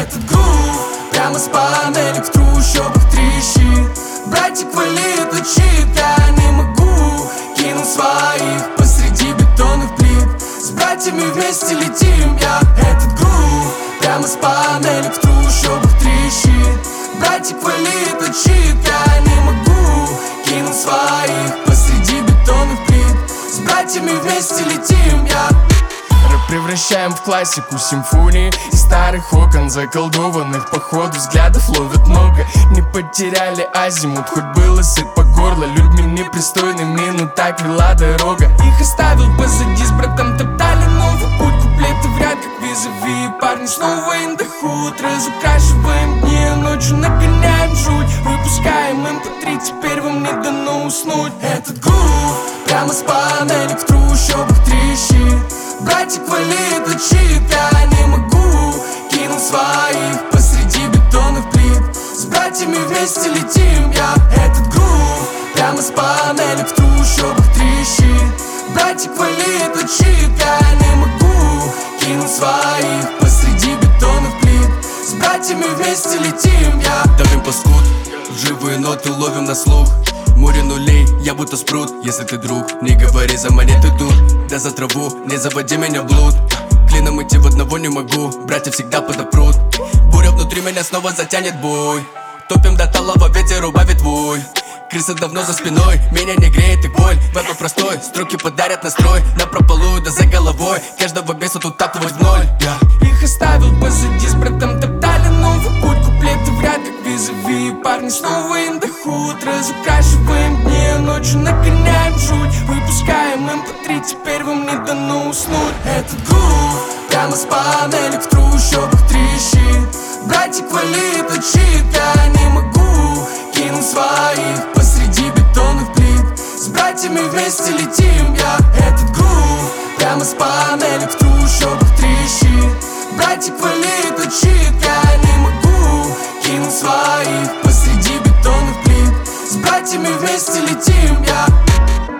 Этот грув прямо с панели в трущобах трещит. Братик валит, учит, я не могу. Кинул своих посреди бетонных плит. С братьями вместе летим, я. Этот грув прямо с панели в трущобах трещит. Братик валит, учит, я не могу. Кинул своих посреди бетонных плит. С братьями вместе летим, я. Рэп превращаем в классику симфонии. Из старых окон заколдованных походу взглядов ловят много. Не потеряли азимут, хоть было сыт по горло. Людьми непристойными, но так вела дорога. Их оставил позади, с братом топтали новый путь. Куплеты в ряд, как визави. Парни снова индохуд. Разукрашиваем дни, а ночью нагоняем жуть. Выпускаем MP3, теперь вам не дано уснуть. Этот грув прямо с панели в трущобах трещит. Братик валит, учит, я не могу. Кинул своих посреди бетонных плит. С братьями вместе летим, я. Этот грув прямо с панели в трущобах трещит. Братик валит, учит, я не могу. Кинул своих посреди бетонных плит. С братьями вместе летим, я. Давим паскуд, живые ноты ловим на слух. Море нулей, я будто спрут. Если ты друг, не говори за монеты тут. Да за траву, не заводи меня в блуд. Клином идти в одного не могу, братья всегда подопрут. Буря внутри меня снова затянет бой. Топим до талого, ветер убавит твой. Крыса давно за спиной, меня не греет и боль. Веб простой, строки подарят настрой. Напрополую, да за головой. Каждого беса тут таптывать в ноль, Их оставил позади, с братом топтали новый путь. Куплеты в ряд, как визави. Парни снова индохуд. Разукрашиваем дни, а ночью нагоняем жуть. Выпускаем MP3, теперь вам не дано уснуть. Этот грув прямо с панели в трущобах трещит. Братик валит, учит, я не могу. Кинул своих посреди бетонных плит. С братьями вместе летим, я. Этот грув прямо с панели в трущобах трещит. Братик валит, учит, я не могу. Кинул своих посреди бетонных плит. С братьями вместе летим, я.